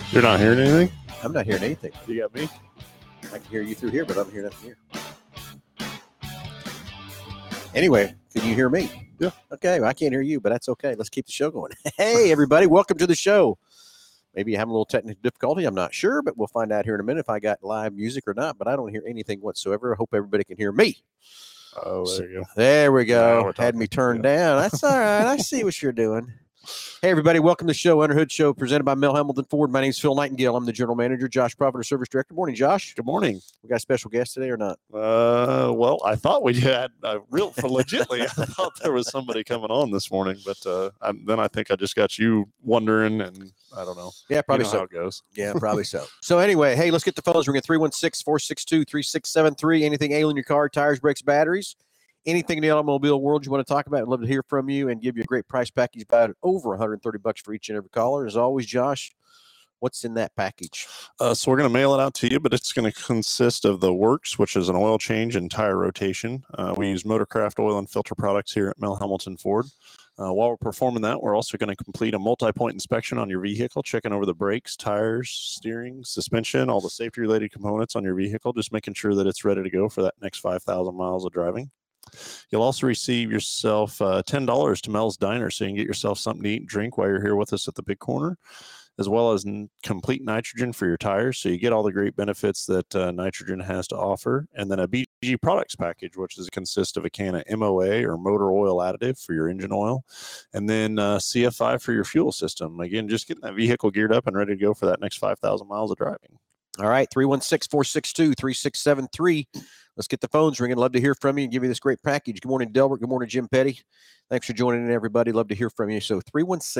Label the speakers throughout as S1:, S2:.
S1: You're not hearing anything?
S2: I'm not hearing anything.
S1: You got me?
S2: I can hear you through here, but I don't hear nothing here. Anyway, can you hear me?
S1: Yeah.
S2: Okay, well, I can't hear you, but that's okay. Let's keep the show going. Hey, everybody, welcome to the show. Maybe you have a little technical difficulty. I'm not sure, but we'll find out here in a minute if I got live music or not, but I don't hear anything whatsoever. I hope everybody can hear me.
S1: Oh, there you go.
S2: There we
S1: Now
S2: go.
S1: we're
S2: Had me
S1: talking.
S2: turned
S1: Yeah.
S2: down. That's all right. I see what you're doing. Hey, everybody. Welcome to the show, Underhood Show, presented by Mel Hamilton Ford. My name is Phil Nightingale. I'm the general manager. Josh Prophet, our service director. Morning, Josh.
S1: Good morning.
S2: We got a special guest today or not?
S1: Well, I thought we had legitly. I thought there was somebody coming on this morning, but then I think I just got you wondering, and I don't know.
S2: Yeah, probably
S1: how
S2: so.
S1: it goes.
S2: Yeah, probably so. So anyway, hey, let's get the phones ringing. 316-462-3673. Anything ailing your car, tires, brakes, batteries, anything in the automobile world you want to talk about, I'd love to hear from you and give you a great price package, about over $130 for each and every caller. As always, Josh, what's in that package?
S1: So we're going to mail it out to you, but it's going to consist of the Works, which is an oil change and tire rotation. We use Motorcraft oil and filter products here at Mel Hamilton Ford. While we're performing that, we're also going to complete a multi-point inspection on your vehicle, checking over the brakes, tires, steering, suspension, all the safety-related components on your vehicle, just making sure that it's ready to go for that next 5,000 miles of driving. You'll also receive yourself $10 to Mel's Diner, so you can get yourself something to eat and drink while you're here with us at the Big Corner, as well as complete nitrogen for your tires. So you get all the great benefits that nitrogen has to offer. And then a BG products package, which consists of a can of MOA or motor oil additive for your engine oil. And then CFI for your fuel system. Again, just getting that vehicle geared up and ready to go for that next 5,000 miles of driving.
S2: All right, 316-462-3673. Let's get the phones ringing. Love to hear from you and give you this great package. Good morning, Delbert. Good morning, Jim Petty. Thanks for joining in, everybody. Love to hear from you. So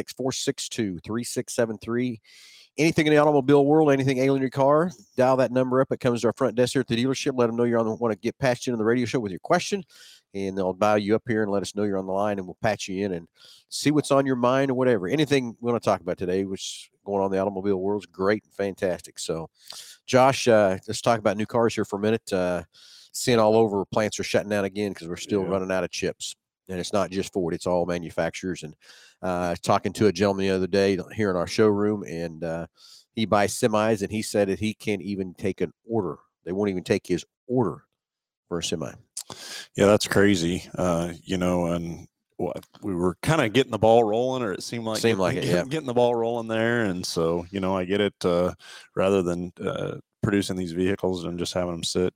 S2: 316-462-3673. Anything in the automobile world, anything ailing your car, dial that number up. It comes to our front desk here at the dealership. Let them know you're on the want to get patched into the radio show with your question, and they'll dial you up here and let us know you're on the line, and we'll patch you in and see what's on your mind or whatever. Anything we want to talk about today, which is going on in the automobile world, is great and fantastic. So, Josh, let's talk about new cars here for a minute. Seeing all over, plants are shutting down again because we're still running out of chips. And it's not just Ford, it's all manufacturers. And talking to a gentleman the other day here in our showroom, and he buys semis, and he said that he can't even take an order. They won't even take his order for a semi.
S1: Yeah, that's crazy. And we were kind of getting the ball rolling, or it seemed like getting the ball rolling there. And so, I get it, rather than producing these vehicles and just having them sit,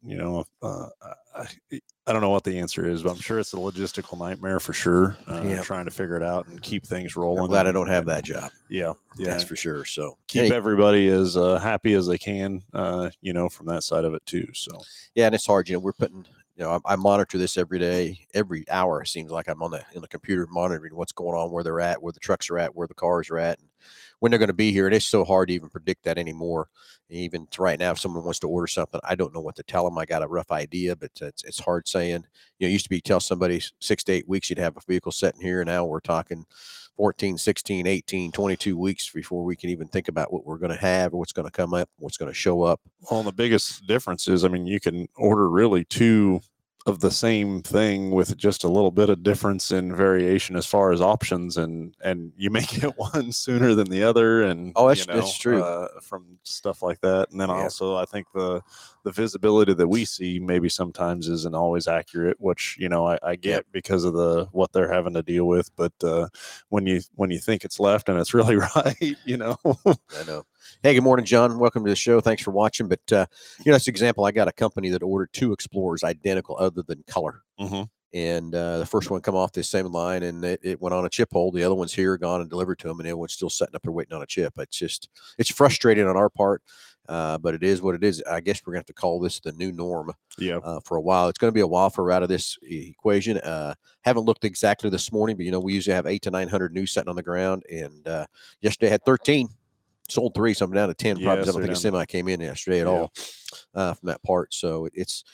S1: I don't know what the answer is, but I'm sure it's a logistical nightmare for sure. Trying to figure it out and keep things rolling.
S2: I'm glad I don't have that job.
S1: Yeah,
S2: that's for sure. So
S1: keep everybody as happy as they can, from that side of it too. So
S2: yeah, and it's hard. We're putting. I monitor this every day, every hour. It seems like I'm in the computer monitoring what's going on, where they're at, where the trucks are at, where the cars are at, and when they're going to be here. And it's so hard to even predict that anymore. Even right now, if someone wants to order something, I don't know what to tell them. I got a rough idea, but it's hard saying. It used to be tell somebody 6 to 8 weeks you'd have a vehicle sitting here. Now we're talking 14, 16, 18, 22 weeks before we can even think about what we're going to have or what's going to come up, what's going to show up.
S1: Well, the biggest difference is, you can order really two of the same thing with just a little bit of difference in variation as far as options, and you may get one sooner than the other. And
S2: that's true.
S1: From stuff like that. And then also I think the visibility that we see maybe sometimes isn't always accurate, which I get because of what they're having to deal with. But when you think it's left and it's really right,
S2: I know. Hey, good morning, John. Welcome to the show. Thanks for watching. But, that's an example. I got a company that ordered 2 Explorers identical other than color.
S1: Mm-hmm.
S2: And the first one come off this same line, and it went on a chip hold. The other one's here, gone and delivered to them, and everyone's still sitting up there waiting on a chip. It's frustrating on our part, but it is what it is. I guess we're going to have to call this the new norm for a while. It's going to be a while for we're out of this equation. Haven't looked exactly this morning, but, we usually have 800 to 900 new sitting on the ground, and yesterday had 13. Sold 3, so I'm down to 10. Probably I don't think a semi came in yesterday at all from that part. So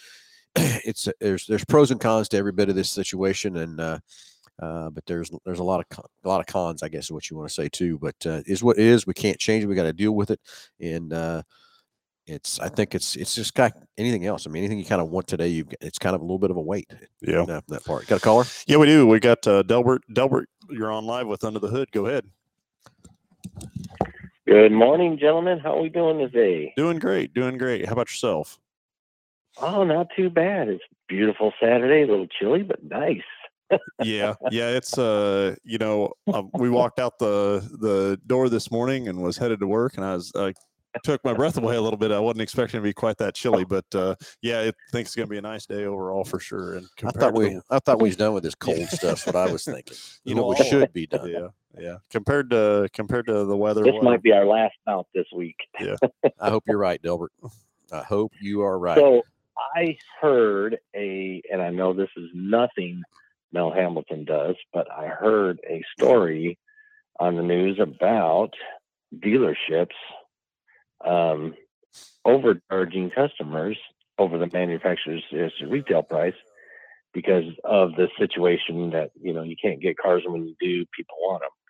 S2: there's pros and cons to every bit of this situation, and but there's a lot of cons, I guess, is what you want to say too. But is what it is. We can't change it. We got to deal with it, and I think it's just like anything else. Anything you kind of want today, it's kind of a little bit of a weight.
S1: Yeah,
S2: that part. Got a caller?
S1: Yeah, we do. We got Delbert. Delbert, you're on live with Under the Hood. Go ahead.
S3: Good morning, gentlemen. How are we doing today?
S1: Doing great. Doing great. How about yourself?
S3: Oh, not too bad. It's a beautiful Saturday, a little chilly, but nice.
S1: Yeah. It's we walked out the door this morning and was headed to work, and I took my breath away a little bit. I wasn't expecting to be quite that chilly, but I think it's going to be a nice day overall for sure. And
S2: I thought we was done with this cold stuff. What I was thinking. You know, we should be done.
S1: Yeah. Compared to the weather,
S3: This might be our last bout this week.
S1: Yeah.
S2: I hope you're right, Delbert. I hope you are right.
S3: So I heard and I know this is nothing Mel Hambleton does, but I heard a story on the news about dealerships overcharging customers over the manufacturer's retail price because of the situation that, you can't get cars, and when you do, people want them.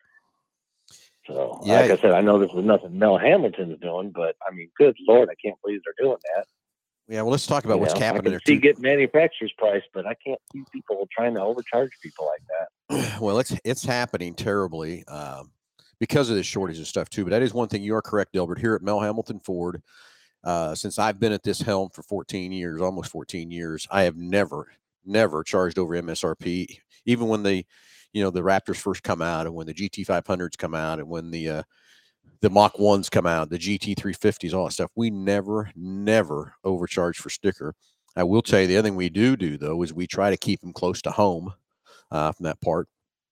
S3: So, like I said, I know this is nothing Mel Hamilton's doing, but I mean, good Lord, I can't believe they're doing that.
S2: Yeah, well, let's talk about what's happening.
S3: I can see get manufacturer's price, but I can't see people trying to overcharge people like that.
S2: Well, it's happening terribly because of this shortage of stuff too. But that is one thing. You are correct, Delbert. Here at Mel Hambleton Ford, since I've been at this helm for 14 years, almost 14 years, I have never charged over MSRP. Even when the Raptors first come out, and when the GT500s come out, and when the Mach 1s come out, the GT350s, all that stuff, we never overcharge for sticker. I will tell you, the other thing we do though is we try to keep them close to home from that part.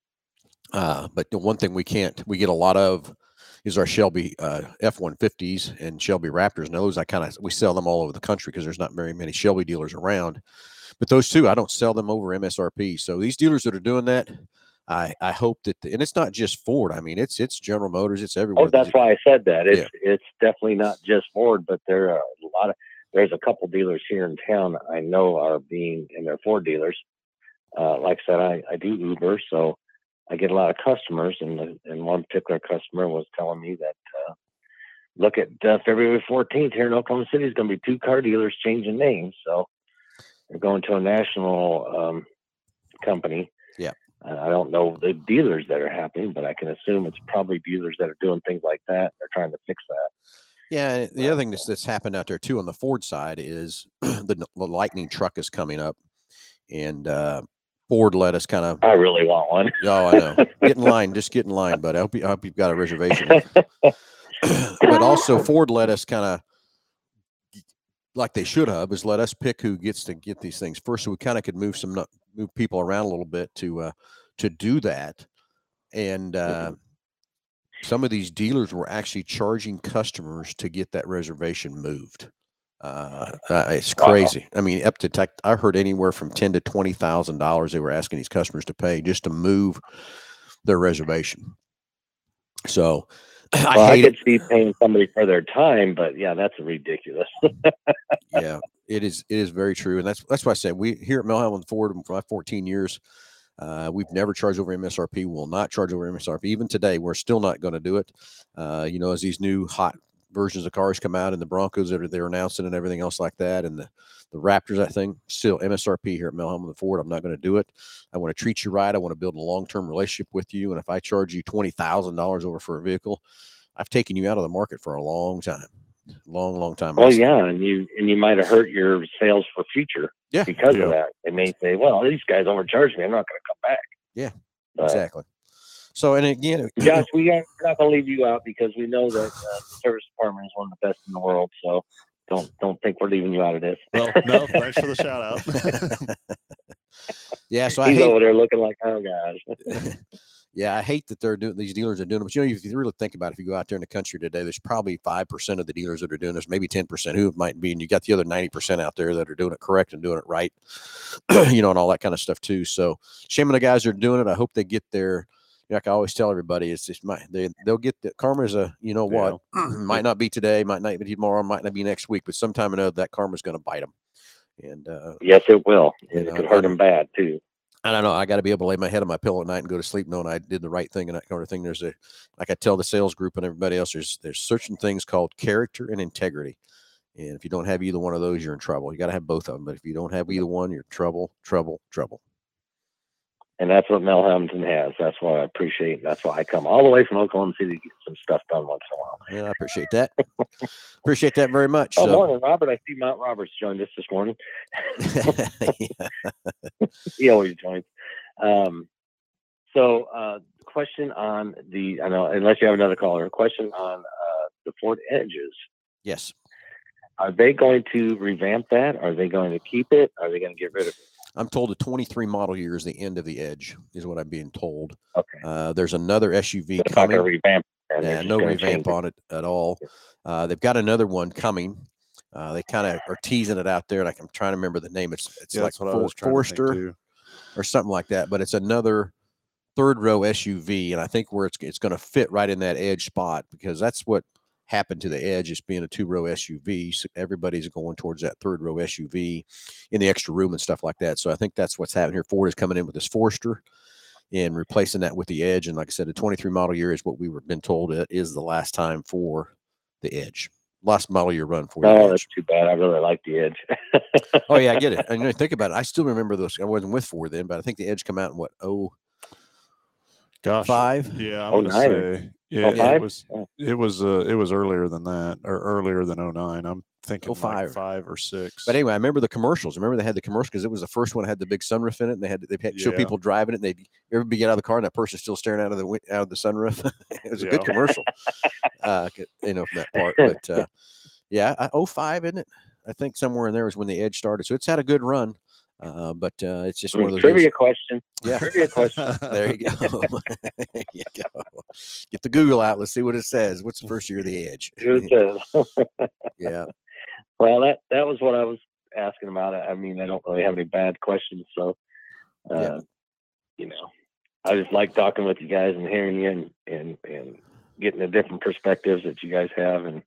S2: But the one thing we get a lot of is our Shelby F-150s and Shelby Raptors. And those we sell them all over the country because there's not very many Shelby dealers around. But those two, I don't sell them over MSRP. So these dealers that are doing that, I hope that, and it's not just Ford. I mean, it's General Motors, it's everywhere.
S3: Oh, that's why I said that. It's definitely not just Ford, but there are there's a couple dealers here in town I know are and they're Ford dealers. Like I said, I do Uber, so I get a lot of customers, and one particular customer was telling me that look at February 14th here in Oklahoma City is going to be 2 car dealers changing names, so they're going to a national company.
S2: Yeah.
S3: I don't know the dealers that are happening, but I can assume it's probably dealers that are doing things like that. They're trying to fix that.
S2: Yeah, the other thing that's happened out there too on the Ford side is the Lightning truck is coming up, and Ford let us kind of.
S3: I really want one.
S2: Oh, I know. Get in line, just get in line, but I hope you've got a reservation. But also, Ford let us kind of, like they should have, is let us pick who gets to get these things first, so we kind of could move people around a little bit to do that, and. Some of these dealers were actually charging customers to get that reservation moved. It's crazy. Wow. I mean, up to I heard anywhere from $10,000 to $20,000 they were asking these customers to pay just to move their reservation. So
S3: I could see paying somebody for their time, but yeah, that's ridiculous.
S2: Yeah, it is very true, and that's why I said we here at Mel Hambleton Ford for 14 years. We've never charged over MSRP. We'll not charge over MSRP. Even today, we're still not going to do it. As these new hot versions of cars come out, and the Broncos that they're announcing and everything else like that, and the Raptors, I think, still MSRP here at Mel Hambleton Ford. I'm not going to do it. I want to treat you right. I want to build a long-term relationship with you. And if I charge you $20,000 over for a vehicle, I've taken you out of the market for a long time. Long time.
S3: Well, yeah, and you might have hurt your sales for future because of that. They may say, well, these guys overcharged me, I'm not going to come back.
S2: Yeah, exactly. So, and again,
S3: Josh, we are not going to leave you out because we know that the service department is one of the best in the world. So don't think we're leaving you out of this.
S1: Well, no, thanks for the shout out.
S2: Yeah, so
S3: he's over there looking like, oh gosh.
S2: Yeah, I hate that these dealers are doing it. But, if you really think about it, if you go out there in the country today, there's probably 5% of the dealers that are doing this, maybe 10% who it might be. And you got the other 90% out there that are doing it correct and doing it right, and all that kind of stuff too. So shame on the guys that are doing it. I hope they get their, like I always tell everybody, it's just they'll get the karma's what, might not be today, might not be tomorrow, might not be next week, but sometime or another that karma's going to bite them. And
S3: yes, it will. It could hurt them bad too.
S2: I don't know. I got to be able to lay my head on my pillow at night and go to sleep knowing I did the right thing and that kind of thing. Like I tell the sales group and everybody else, there's certain things called character and integrity. And if you don't have either one of those, you're in trouble. You got to have both of them. But if you don't have either one, you're trouble.
S3: And that's what Mel Hamilton has. That's what I appreciate. That's why I come all the way from Oklahoma City to get some stuff done once in a while.
S2: Yeah, I appreciate that. Appreciate that very much.
S3: Oh, morning, Robert. I see Mount Roberts joined us this morning. He always joins. Question on I know, unless you have another caller, a question on the Ford Edges.
S2: Yes.
S3: Are they going to revamp that? Are they going to keep it? Are they going to get rid of it?
S2: I'm told the 23 model year is the end of the Edge, is what I'm being told.
S3: Okay.
S2: There's another SUV
S3: They're
S2: coming.
S3: not going to revamp it.
S2: Yeah, no revamp on it at all. They've got another one coming. They kind of are teasing it out there. Like, I'm trying to remember the name. It's like Forester or something like that. But it's another third row SUV, and I think where it's going to fit right in that Edge spot, because that's what happened to the Edge, is being a 2-row SUV. So everybody's going towards that third row SUV in the extra room and stuff like that. So I think that's what's happening here. Ford is coming in with this Forester and replacing that with the Edge. And like I said, the 23 model year is what we were been told it is the last time for the Edge. Last model year run for the Edge.
S3: That's too bad. I really like the Edge.
S2: Oh yeah, I get it. And think about it. I still remember those. I wasn't with Ford then, but I think the Edge come out in what, 5?
S1: Yeah, I'm gonna say it was earlier than that, or earlier than 09. I'm thinking
S2: 05.
S1: Like 5 or 6.
S2: But anyway, I remember the commercials. Remember they had the commercial because it was the first one that had the big sunroof in it, and they had show people driving it, and everybody get out of the car, and that person's still staring out of the sunroof. It was a good commercial, from that part. But 05, isn't it? I think somewhere in there is when the Edge started. So it's had a good run. But it's just one of those
S3: trivia question.
S2: Yeah,
S3: trivia question.
S2: There you go. There you go. Get the Google out. Let's see what it says. What's the first year of the Edge? Yeah.
S3: Well, that was what I was asking about. I mean, I don't really have any bad questions, so I just like talking with you guys and hearing you and getting the different perspectives that you guys have, and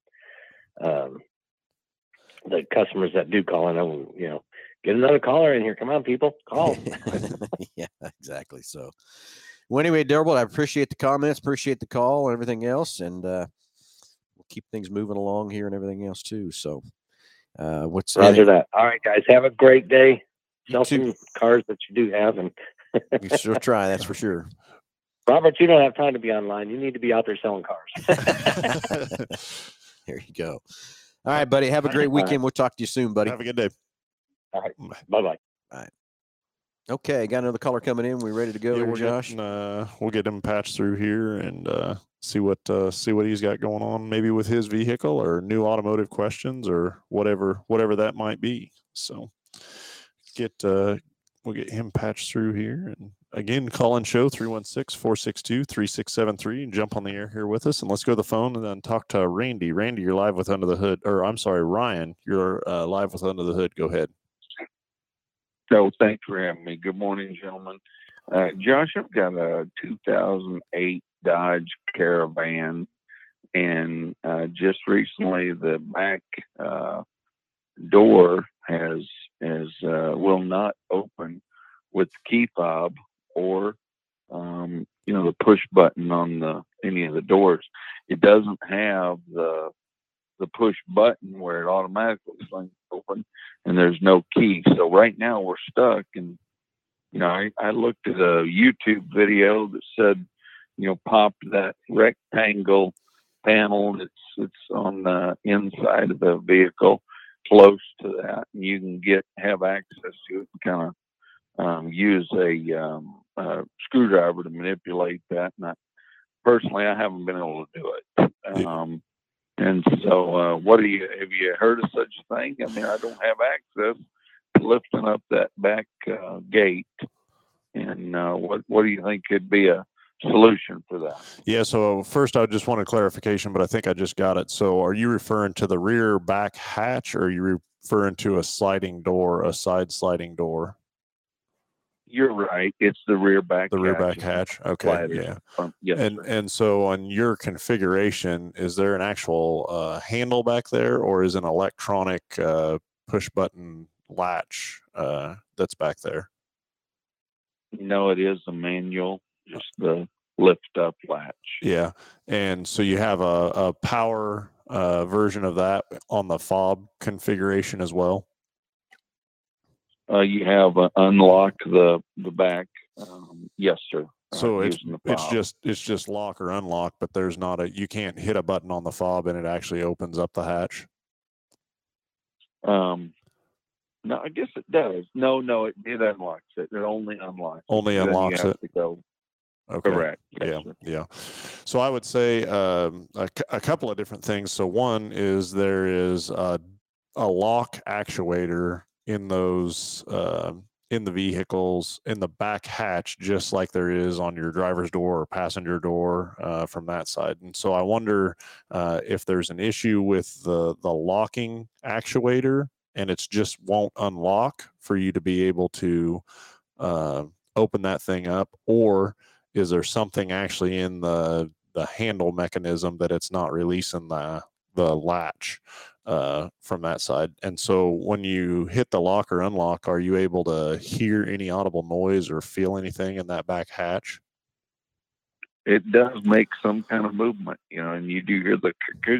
S3: the customers that do call in. Get another caller in here. Come on, people, call.
S2: Yeah, exactly. So, well, anyway, Darrell, I appreciate the comments, appreciate the call, and everything else, and we'll keep things moving along here and everything else too. So,
S3: Roger that. All right, guys, have a great day. Sell some cars that you do have, and
S2: you sure try. That's for sure.
S3: Robert, you don't have time to be online. You need to be out there selling cars.
S2: There you go. All right, buddy. Have a great weekend. Right. We'll talk to you soon, buddy.
S1: Have a good day.
S3: All right. Bye-bye.
S2: All right. Okay, got another caller coming in. We ready to go, Josh?
S1: We'll get him patched through here and see what he's got going on, maybe with his vehicle or new automotive questions or whatever that might be. So we'll get him patched through here. And again, call in show 316-462-3673 and jump on the air here with us. And let's go to the phone and then talk to Randy. Randy, you're live with Under the Hood. Or I'm sorry, Ryan, you're live with Under the Hood. Go ahead.
S4: So thanks for having me. Good morning, gentlemen. Josh, I've got a 2008 Dodge Caravan, and just recently the back door will not open with the key fob or the push button on any of the doors. It doesn't have the push button where it automatically swings open, and there's no key. So right now we're stuck. And I looked at a YouTube video that said, pop that rectangle panel it's on the inside of the vehicle, close to that, and you can have access to it and kind of use a screwdriver to manipulate that. And personally, I haven't been able to do it. And so, have you heard of such a thing? I mean, I don't have access to lifting up that back gate. And what do you think could be a solution for that?
S1: Yeah. So first, I just want a clarification, but I think I just got it. So, are you referring to the rear back hatch, or are you referring to a sliding door, a side sliding door?
S4: You're right. It's the rear back.
S1: Rear back hatch. Okay.
S4: Sliders.
S1: Yeah.
S4: Yes.
S1: And so on your configuration, is there an actual handle back there, or is an electronic push button latch that's back there?
S4: No, it is a manual, just the lift up latch.
S1: Yeah. And so you have a power version of that on the fob configuration as well?
S4: You have unlock the back Yes, sir.
S1: So
S4: using the fob.
S1: it's just lock or unlock, but there's not you can't hit a button on the fob and it actually opens up the hatch.
S4: No, I guess it does. No, it unlocks it. It only unlocks.
S1: Only
S4: Then
S1: unlocks
S4: you have
S1: it.
S4: To go.
S1: Okay.
S4: Correct. Yes,
S1: Yeah.
S4: sir.
S1: Yeah. So I would say a couple of different things. So one is there is a lock actuator in those in the vehicles in the back hatch, just like there is on your driver's door or passenger door from that side. And so I wonder if there's an issue with the locking actuator and it's just won't unlock for you to be able to open that thing up, or is there something actually in the handle mechanism that it's not releasing the latch from that side? And so when you hit the lock or unlock, are you able to hear any audible noise or feel anything in that back hatch?
S4: It does make some kind of movement, and you do hear the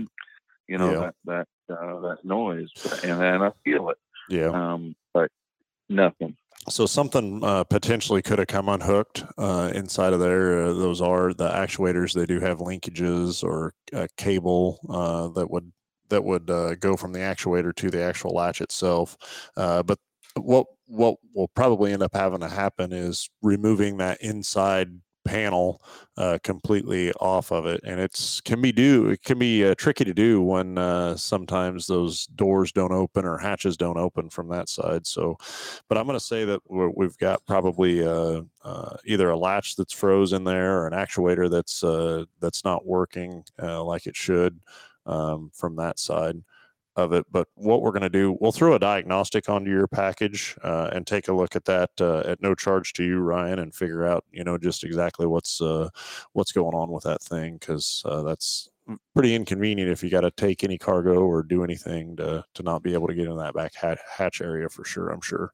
S4: that noise, and then I feel it.
S1: Yeah.
S4: But nothing.
S1: So something potentially could have come unhooked inside of there. Those are the actuators. They do have linkages or a cable that would go from the actuator to the actual latch itself. But what will probably end up having to happen is removing that inside panel completely off of it, and it can be tricky to do when sometimes those doors don't open or hatches don't open from that side. So, but I'm going to say that we've got probably either a latch that's frozen there or an actuator that's not working like it should from that side of it. But what we're going to do, we'll throw a diagnostic onto your package and take a look at that at no charge to you, Ryan, and figure out just exactly what's going on with that thing, because that's pretty inconvenient if you got to take any cargo or do anything to not be able to get in that back hatch area for sure, I'm sure.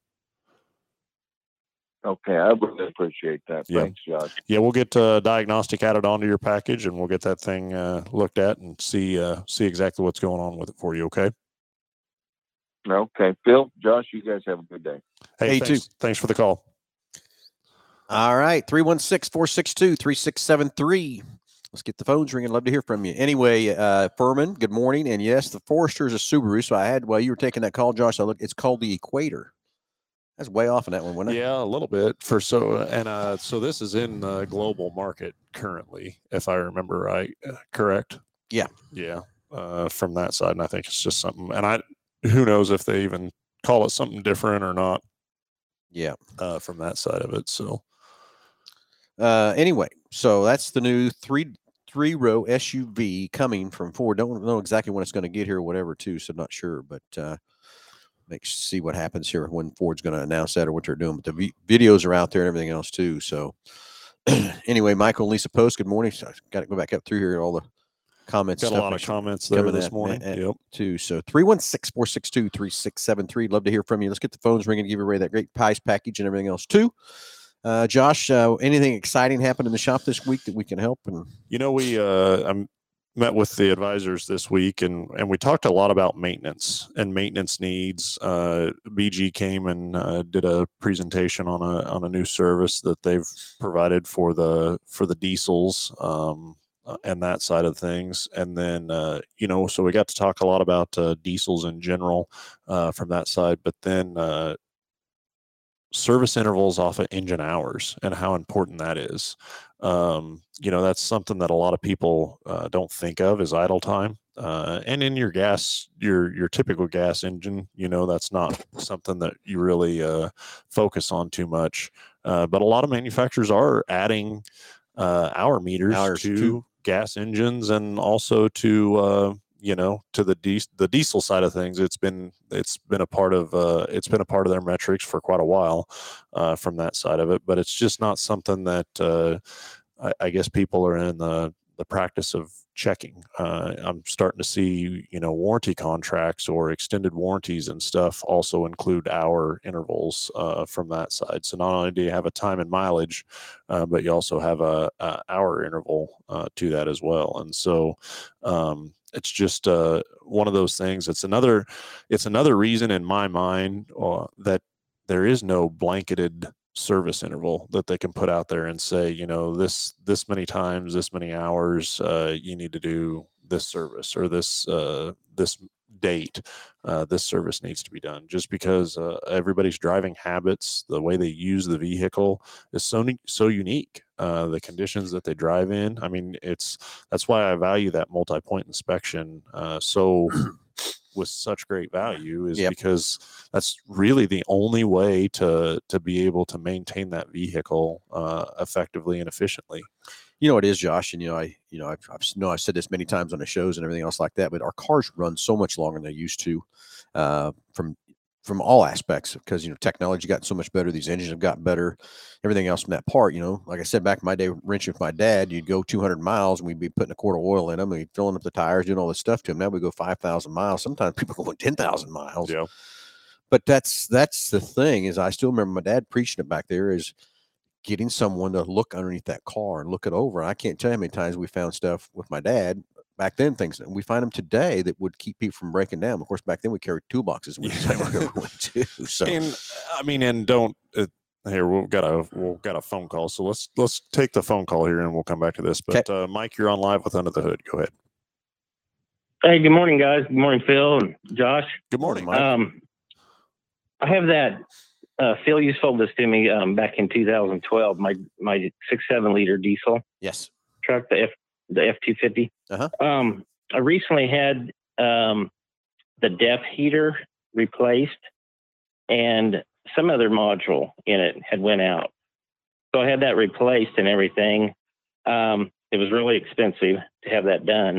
S4: Okay, I really appreciate that.
S1: Yeah.
S4: Thanks, Josh.
S1: Yeah, we'll get diagnostic added onto your package, and we'll get that thing looked at and see exactly what's going on with it for you. Okay.
S4: Okay, Phil, Josh, you guys have a good day.
S1: Hey, thanks for the call.
S2: All right, 316-462-3673. Let's get the phones ringing. Love to hear from you. Anyway, Furman, good morning. And yes, the Forester is a Subaru. So while you were taking that call, Josh, it's called the Equator. That's way off on that one, wasn't it?
S1: Yeah, a little bit. So this is in the global market currently, if I remember right. Correct?
S2: Yeah.
S1: Yeah. From that side, and I think it's just something. And who knows if they even call it something different or not.
S2: Yeah.
S1: From that side of it. So.
S2: Anyway, so that's the new three-row SUV coming from Ford. Don't know exactly when it's going to get here or whatever, too. So I'm not sure, but. See what happens here when Ford's going to announce that or what they're doing. But the videos are out there and everything else too. So anyway, Michael and Lisa Post, good morning. So I've got to go back up through here. All the comments.
S1: Got a lot of comments there this morning. Yep.
S2: Too. So 316-462-3673. Love to hear from you. Let's get the phones ringing, give away that great pies package and everything else too. Josh, anything exciting happened in the shop this week that we can help? And
S1: we met with the advisors this week, and we talked a lot about maintenance and maintenance needs. BG came and did a presentation on a new service that they've provided for the diesels and that side of things. And then so we got to talk a lot about diesels in general from that side, but then service intervals off of engine hours and how important that is. That's something that a lot of people don't think of as idle time. And in your typical gas engine, that's not something that you really focus on too much. But a lot of manufacturers are adding hour meters to gas engines, and also to to the diesel side of things. It's been a part of their metrics for quite a while from that side of it. But it's just not something that I guess people are in the practice of checking. I'm starting to see warranty contracts or extended warranties and stuff also include hour intervals from that side. So not only do you have a time and mileage, but you also have a hour interval to that as well. And so it's just one of those things. It's another reason in my mind that there is no blanketed service interval that they can put out there and say, you know, this many times, this many hours, you need to do this service, or this date, this service needs to be done. Just because everybody's driving habits, the way they use the vehicle is so unique. The conditions that they drive in, I mean, that's why I value that multi-point inspection with such great value, is because that's really the only way to be able to maintain that vehicle effectively and efficiently.
S2: You know, it is, Josh, and I've said this many times on the shows and everything else like that, but our cars run so much longer than they used to, from all aspects, because technology got so much better. These engines have gotten better, everything else from that part. Like I said, back in my day, wrenching with my dad, you'd go 200 miles and we'd be putting a quart of oil in them and filling up the tires, doing all this stuff to them. Now we go 5,000 miles. Sometimes people go 10,000 miles.
S1: Yeah.
S2: But that's the thing, is I still remember my dad preaching it back there, is getting someone to look underneath that car and look it over. I can't tell you how many times we found stuff with my dad back then, things, and we find them today that would keep people from breaking down. Of course, back then we carried toolboxes.
S1: Here we've got a phone call, so let's take the phone call here and we'll come back to this. But Mike, you're on live with Under the Hood. Go ahead.
S5: Hey, good morning, guys. Good morning, Phil and Josh.
S1: Good morning, Mike.
S5: I have that. Phil, you sold this to me back in 2012. My 6.7 liter diesel truck, the F250. I recently had the DEF heater replaced, and some other module in it had went out. So I had that replaced and everything. It was really expensive to have that done.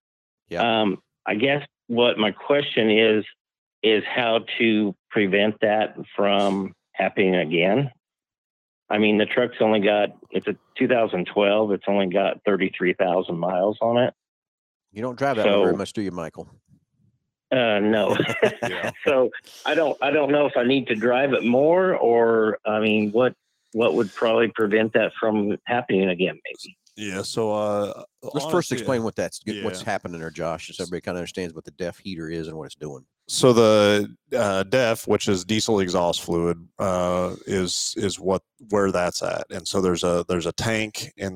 S5: I guess what my question is how to prevent that from happening again. I mean, the truck's it's a 2012. It's only got 33,000 miles on it.
S2: You don't drive that very much, do you, Michael?
S5: No. So I don't know if I need to drive it more, or, I mean, what would probably prevent that from happening again, maybe?
S1: Yeah. So
S2: let's first explain what's happening there, Josh, so everybody kind of understands what the DEF heater is and what it's doing.
S1: So the DEF, which is diesel exhaust fluid, is where that's at. And so there's a tank in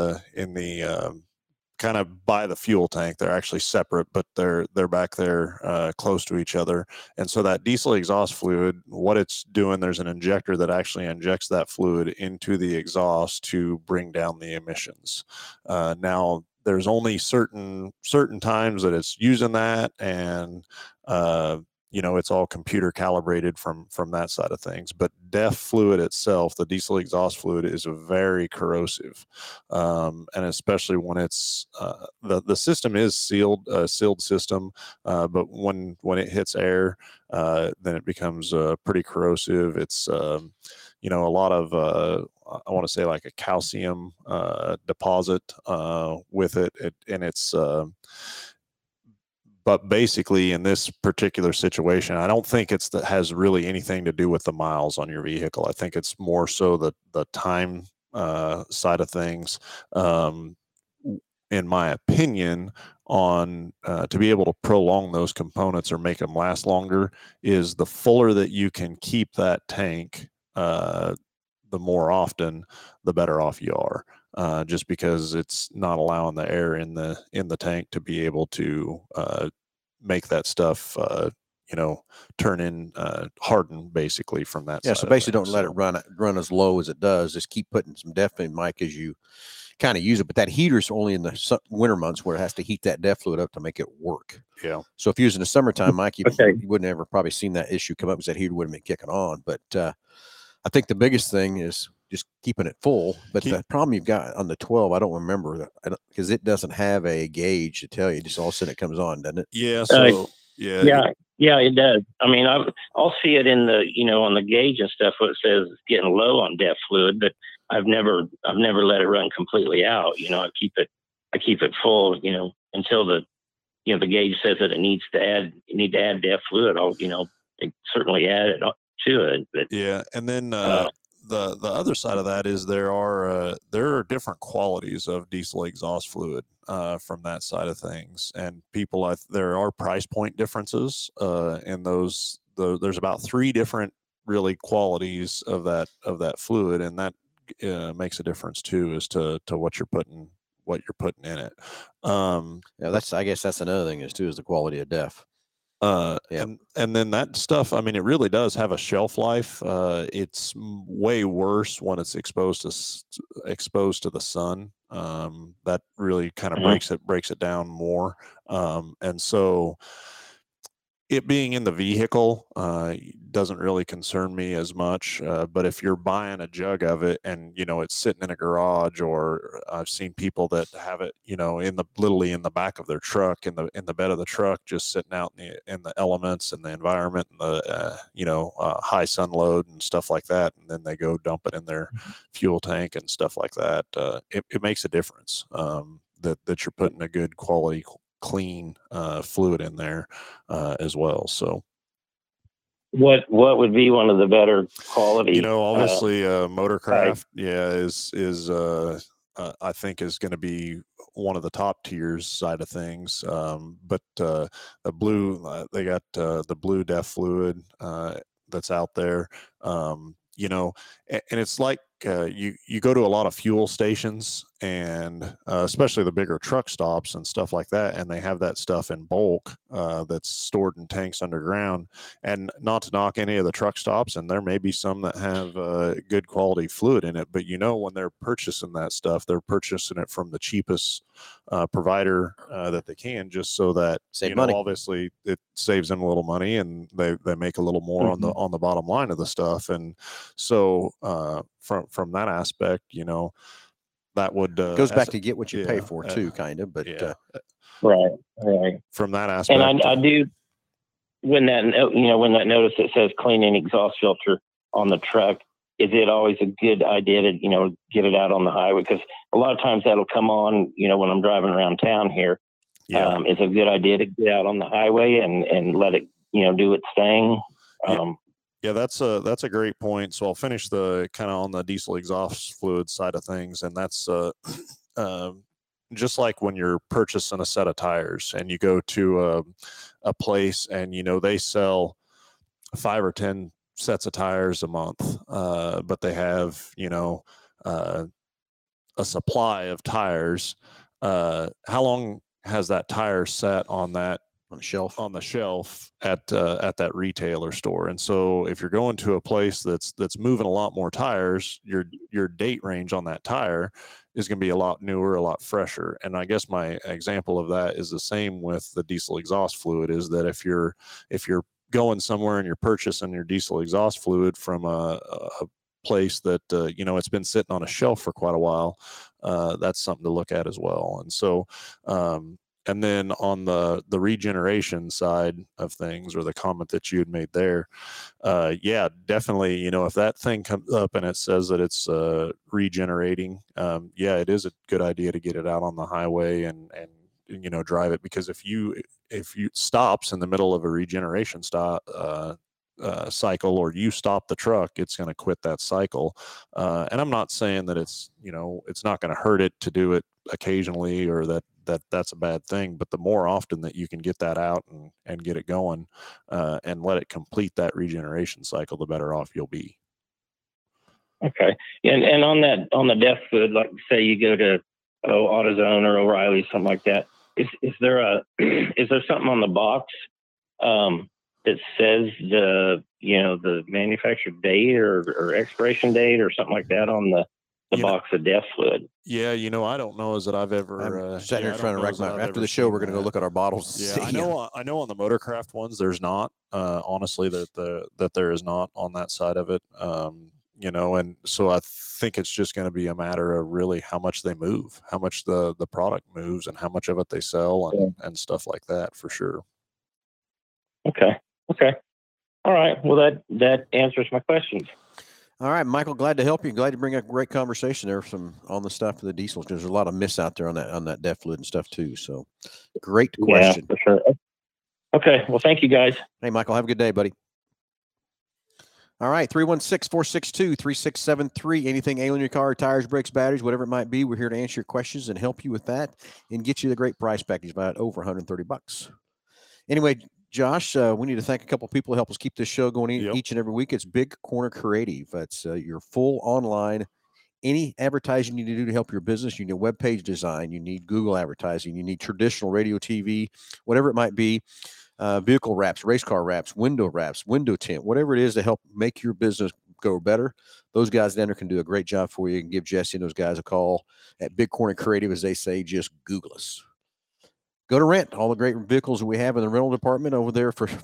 S1: the kind of by the fuel tank. They're actually separate, but they're back there close to each other. And so that diesel exhaust fluid, what it's doing, there's an injector that actually injects that fluid into the exhaust to bring down the emissions. Now, there's only certain times that it's using that, and it's all computer calibrated from that side of things. But DEF fluid itself, the diesel exhaust fluid, is very corrosive, and especially when it's the system is sealed system, but when it hits air, then it becomes pretty corrosive. It's a lot of I want to say like a calcium deposit with it, and it's but basically in this particular situation, I don't think has really anything to do with the miles on your vehicle. I think it's more so the time side of things. In my opinion, on to be able to prolong those components or make them last longer, is the fuller that you can keep that tank, the more often, the better off you are. Just because it's not allowing the air in the tank to be able to make that stuff harden basically from that side.
S2: So basically don't let it run as low as it does. Just keep putting some DEF in, Mike, as you kind of use it. But that heater's only in the winter months where it has to heat that DEF fluid up to make it work.
S1: Yeah.
S2: So if you was in the summertime, Mike, you wouldn't ever probably seen that issue come up, because that heater wouldn't been kicking on. But I think the biggest thing is just keeping it full. But the problem you've got on the 12, I don't remember that, because it doesn't have a gauge to tell you. Just all of a sudden it comes on, doesn't it?
S1: Yeah. So
S5: yeah, it does. I mean, I'll see it in the on the gauge and stuff where it says it's getting low on DEF fluid, but I've never let it run completely out. I keep it full, until the gauge says that it needs to add DEF fluid. I'll certainly add it to it. But
S1: yeah, and then the other side of that is there are different qualities of diesel exhaust fluid from that side of things, and there are price point differences in those. There's about 3 different really qualities of that fluid, and that makes a difference too as to what you're putting in it.
S2: I guess that's another thing is the quality of DEF.
S1: And then that stuff, I mean, it really does have a shelf life. It's way worse when it's exposed to the sun. That really kind of breaks it down more. And so it being in the vehicle doesn't really concern me as much. But if you're buying a jug of it and, it's sitting in a garage, or I've seen people that have it, literally in the back of their truck, in the bed of the truck, just sitting out in the elements and the environment and the, high sun load and stuff like that. And then they go dump it in their fuel tank and stuff like that. It makes a difference that you're putting a good quality, clean fluid in there as well. So
S5: what would be one of the better quality?
S1: Obviously Motorcraft is I think is going to be one of the top tiers side of things. But the blue, they got the blue DEF fluid that's out there. And it's like you go to a lot of fuel stations, and especially the bigger truck stops and stuff like that, and they have that stuff in bulk that's stored in tanks underground. And not to knock any of the truck stops, and there may be some that have good quality fluid in it, but when they're purchasing that stuff, they're purchasing it from the cheapest provider that they can, just so that
S2: money.
S1: Obviously it saves them a little money, and they make a little more on the bottom line of the stuff. And so from that aspect, that would
S2: goes back to get what you pay for too, kind of. But
S5: right.
S1: From that aspect,
S5: and I do when that notice that says clean any exhaust filter on the truck, is it always a good idea to get it out on the highway? Because a lot of times that'll come on when I'm driving around town here. It's a good idea to get out on the highway and let it do its thing.
S1: Yeah, that's a great point. So I'll finish the kind of on the diesel exhaust fluid side of things, and that's just like when you're purchasing a set of tires and you go to a place and they sell 5 or 10 sets of tires a month, but they have a supply of tires. How long has that tire sat on the shelf at that retailer store? And so if you're going to a place that's moving a lot more tires, your date range on that tire is going to be a lot newer, a lot fresher. And I guess my example of that is the same with the diesel exhaust fluid, is that if you're going somewhere and you're purchasing your diesel exhaust fluid from a place that it's been sitting on a shelf for quite a while, that's something to look at as well. And so and then on the regeneration side of things, or the comment that you had made there, definitely, if that thing comes up and it says that it's regenerating, it is a good idea to get it out on the highway and drive it, because if you stops in the middle of a regeneration cycle, or you stop the truck, it's going to quit that cycle. And I'm not saying that it's not going to hurt it to do it occasionally, or that's a bad thing, but the more often that you can get that out and get it going and let it complete that regeneration cycle, the better off you'll be.
S5: Okay. And on the DEF fluid, like say you go to AutoZone or O'Reilly, something like that, is there something on the box that says the manufactured date or expiration date or something like that on the box of DEF fluid?
S1: Yeah, I don't know as that I've ever
S2: sitting here trying to rack my. After the show, we're going to go look at our bottles.
S1: Yeah, I know on the Motorcraft ones, there's not. Honestly, that there is not on that side of it. And so I think it's just going to be a matter of really how much they move, how much the product moves, and how much of it they sell, and stuff like that, for sure.
S5: Okay. All right. Well, that answers my questions.
S2: All right, Michael, glad to help you. Glad to bring a great conversation there on the stuff for the diesels, because there's a lot of myths out there on that DEF fluid and stuff too. So great question.
S5: Yeah, for sure. Okay. Well, thank you, guys.
S2: Hey, Michael, have a good day, buddy. All right, 316-462-3673. Anything ailing your car, tires, brakes, batteries, whatever it might be, we're here to answer your questions and help you with that and get you the great price package, about over $130. Anyway, Josh, we need to thank a couple of people who help us keep this show going each and every week. It's Big Corner Creative. That's your full online, any advertising you need to do to help your business. You need web page design. You need Google advertising. You need traditional radio, TV, whatever it might be. Vehicle wraps, race car wraps, window tint, whatever it is to help make your business go better. Those guys down there can do a great job for you. You can give Jesse and those guys a call at Big Corner Creative. As they say, just Google us. Go to Rent. All the great vehicles that we have in the rental department over there for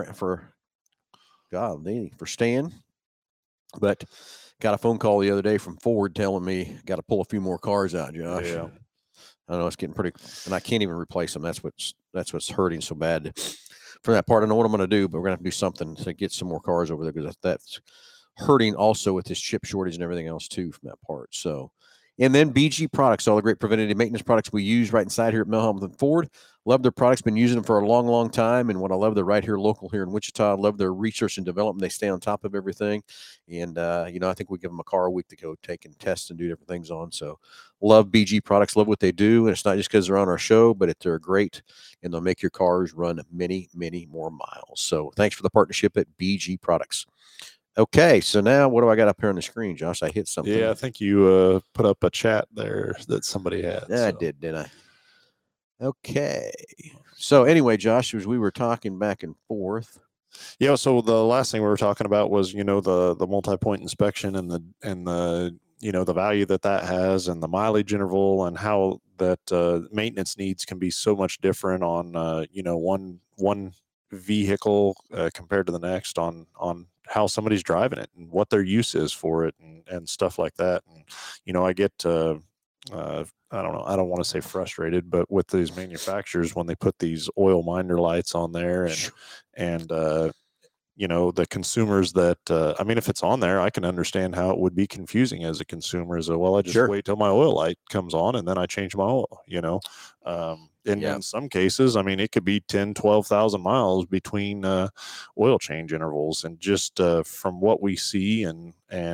S2: Stan. But got a phone call the other day from Ford telling me got to pull a few more cars out, Josh.
S1: Yeah.
S2: I know it's getting pretty, and I can't even replace them. That's what's hurting so bad for that part. I know what I'm going to do, but we're going to have to do something to get some more cars over there because that's hurting also with this chip shortage and everything else too from that part. So, and then BG Products, all the great preventative maintenance products we use right inside here at Mel Hambelton Ford. Love their products. Been using them for a long, long time. And what I love, they're right here local here in Wichita. I love their research and development. They stay on top of everything. And, I think we give them a car a week to go take and test and do different things on. So love BG Products. Love what they do. And it's not just because they're on our show, but they're great. And they'll make your cars run many, many more miles. So thanks for the partnership at BG Products. Okay, so now what do I got up here on the screen, Josh? I hit something.
S1: Yeah, I think you put up a chat there that somebody had.
S2: Yeah, I did, didn't I? Okay. So anyway, Josh, as we were talking back and forth.
S1: Yeah, so the last thing we were talking about was, the multi-point inspection and the the value that has and the mileage interval and how that maintenance needs can be so much different on one vehicle compared to the next on how somebody's driving it and what their use is for it and stuff like that. And I get I don't know, I don't want to say frustrated, but with these manufacturers when they put these oil minder lights on there and the consumers that if it's on there, I can understand how it would be confusing as a consumer. As I just wait till my oil light comes on and then I change my oil. In some cases, it could be 10, 12,000 miles between oil change intervals, and just from what we see and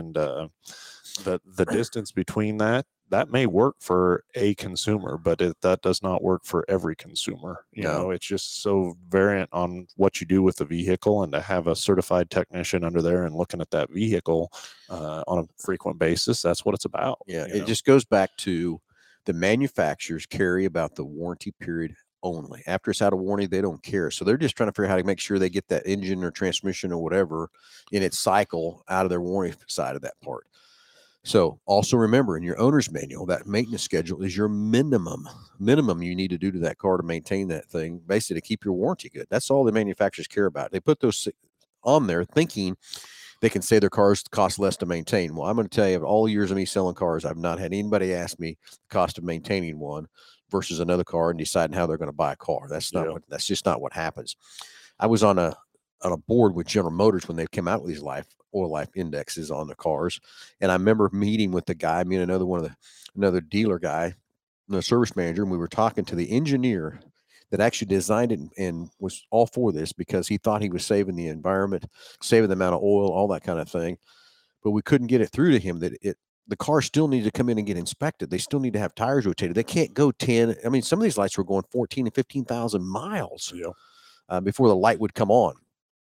S1: the distance between that may work for a consumer, but that does not work for every consumer. You know, it's just so variant on what you do with the vehicle, and to have a certified technician under there and looking at that vehicle on a frequent basis, that's what it's about.
S2: Yeah, it just goes back to the manufacturers carry about the warranty period only. After it's out of warranty, they don't care. So they're just trying to figure out how to make sure they get that engine or transmission or whatever in its cycle out of their warranty side of that part. So also remember, in your owner's manual, that maintenance schedule is your minimum you need to do to that car to maintain that thing, basically to keep your warranty good. That's all the manufacturers care about. They put those on there thinking they can say their cars cost less to maintain. Well, I'm going to tell you, of all years of me selling cars, I've not had anybody ask me the cost of maintaining one versus another car and deciding how they're going to buy a car. That's not that's just not what happens. I was on a board with General Motors when they came out with these oil life indexes on the cars. And I remember meeting with the guy, me and another dealer guy, the service manager, and we were talking to the engineer that actually designed it and was all for this because he thought he was saving the environment, saving the amount of oil, all that kind of thing. But we couldn't get it through to him that the car still needed to come in and get inspected. They still need to have tires rotated. They can't go 10. Some of these lights were going 14 and 15,000 miles before the light would come on.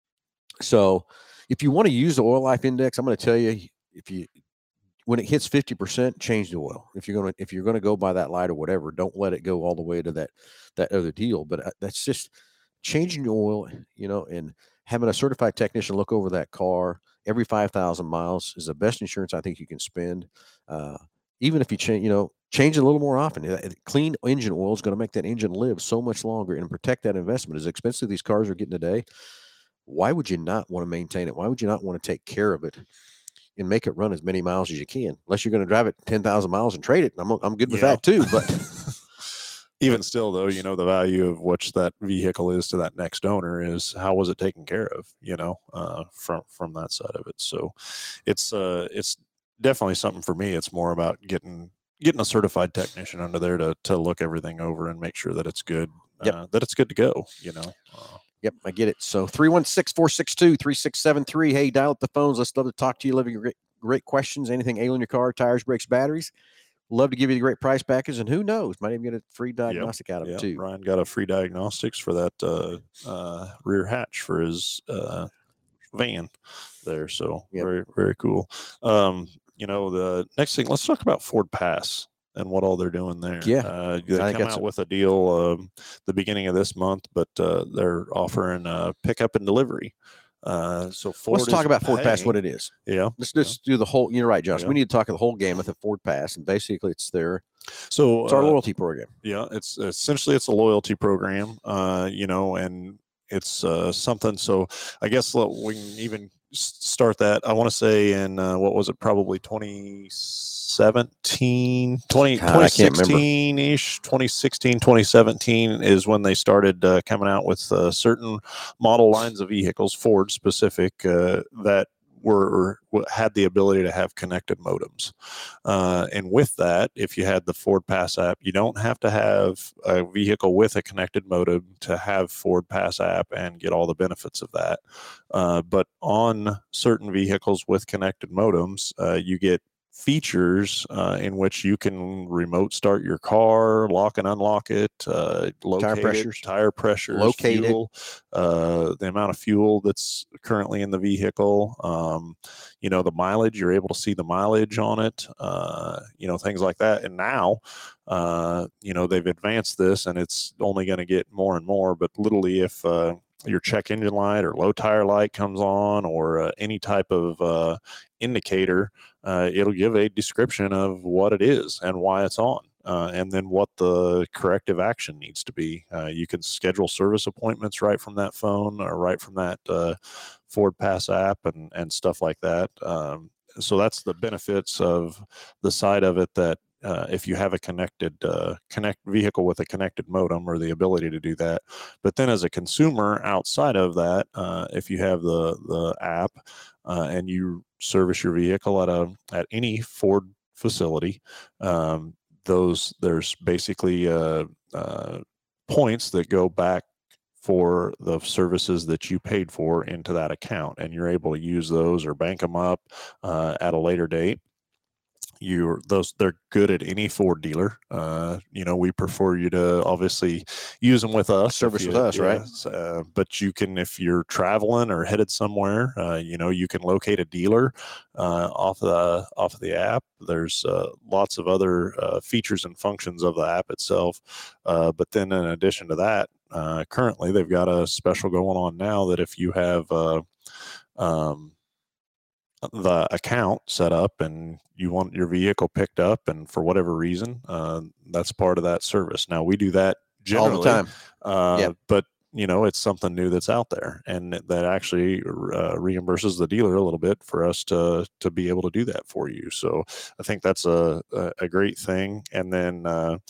S2: So if you want to use the oil life index, I'm going to tell you, when it hits 50%, change the oil. If you're going to go by that light or whatever, don't let it go all the way to that other deal. But that's just changing your oil, and having a certified technician look over that car every 5,000 miles is the best insurance I think you can spend. Even if you change it a little more often. Clean engine oil is going to make that engine live so much longer and protect that investment. As expensive these cars are getting today, why would you not want to maintain it? Why would you not want to take care of it and make it run as many miles as you can? Unless you're going to drive it 10,000 miles and trade it. I'm good with that too. But
S1: even still, though, the value of which that vehicle is to that next owner is how was it taken care of? From that side of it. So it's definitely something for me. It's more about getting a certified technician under there to look everything over and make sure that it's good. That it's good to go.
S2: Yep, I get it. So 316-462-3673. Hey, dial up the phones. Let's love to talk to you. Love your great questions. Anything ailing your car, tires, brakes, batteries. love to give you the great price package, and who knows, might even get a free diagnostic out of it too.
S1: Ryan got a free diagnostics for that rear hatch for his van there. So very, very cool. The next thing, let's talk about Ford Pass and what all they're doing there. They come out with a deal the beginning of this month, but they're offering pickup and delivery. So Ford,
S2: let's talk about Ford Pass, what it is. Let's just do the whole. You're right, Josh. We need to talk of the whole gamut of Ford Pass, and basically, it's our loyalty program.
S1: It's essentially a loyalty program. And it's something. So I guess we can even start that. I want to say in what was it? Probably 2016-ish, 2017 is when they started coming out with certain model lines of vehicles, Ford specific, that had the ability to have connected modems. And with that, if you had the Ford Pass app, you don't have to have a vehicle with a connected modem to have Ford Pass app and get all the benefits of that. But on certain vehicles with connected modems, you get features in which you can remote start your car, lock and unlock it, locate tire pressures,
S2: locate
S1: fuel, the amount of fuel that's currently in the vehicle, the mileage, you're able to see the mileage on it, things like that. And now, they've advanced this, and it's only going to get more and more, but literally if your check engine light or low tire light comes on, or any type of indicator, it'll give a description of what it is and why it's on, and then what the corrective action needs to be. You can schedule service appointments right from that phone or right from that Ford Pass app and stuff like that. So that's the benefits of the side of it, that if you have a connected vehicle with a connected modem, or the ability to do that. But then as a consumer outside of that, if you have the app and you service your vehicle at any Ford facility, there's basically points that go back for the services that you paid for into that account, and you're able to use those or bank them up at a later date. They're good at any Ford dealer. We prefer you to obviously use them with us,
S2: service with us, right?
S1: But you can, if you're traveling or headed somewhere, you can locate a dealer off of the app. There's lots of other features and functions of the app itself. But then in addition to that, currently they've got a special going on now that if you have the account set up and you want your vehicle picked up, and for whatever reason, that's part of that service. Now we do that generally
S2: all the time,
S1: but it's something new that's out there, and that actually reimburses the dealer a little bit for us to be able to do that for you. So I think that's a great thing. And then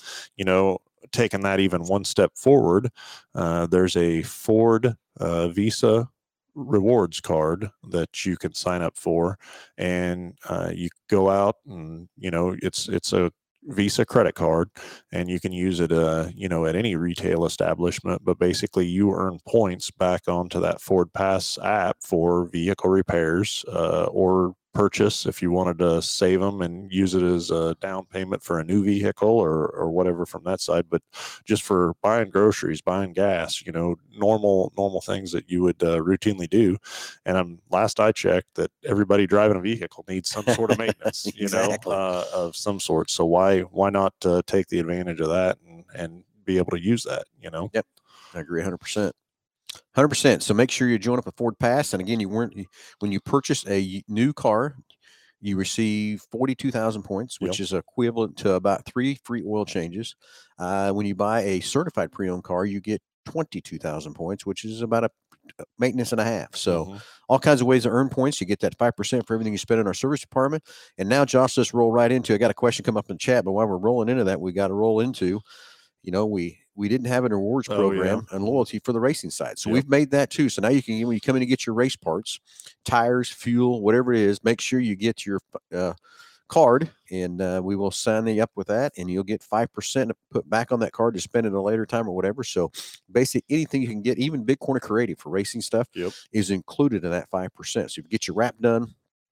S1: taking that even one step forward, there's a Ford Visa rewards card that you can sign up for, and you go out and it's a Visa credit card, and you can use it at any retail establishment, but basically you earn points back onto that Ford Pass app for vehicle repairs or purchase if you wanted to save them and use it as a down payment for a new vehicle or whatever from that side. But just for buying groceries, buying gas, normal things that you would routinely do. And last I checked, that everybody driving a vehicle needs some sort of maintenance,
S2: Exactly.
S1: Of some sort. So why not take the advantage of that and be able to use that,
S2: Yep, I agree 100%. 100%. So make sure you join up a Ford Pass. And again, when you purchase a new car, you receive 42,000 points, which is equivalent to about 3 free oil changes. When you buy a certified pre-owned car, you get 22,000 points, which is about a maintenance and a half. So all kinds of ways to earn points. You get that 5% for everything you spend in our service department. And now, Josh, let's roll right into, I got a question come up in the chat, but while we're rolling into that, we got to roll into, we didn't have an rewards program and loyalty for the racing side. So we've made that too. So now you can, when you come in and get your race parts, tires, fuel, whatever it is, make sure you get your card, and we will sign you up with that, and you'll get 5% to put back on that card to spend at a later time or whatever. So basically anything you can get, even Big Corner Creative for racing stuff, is included in that 5%. So if you get your wrap done,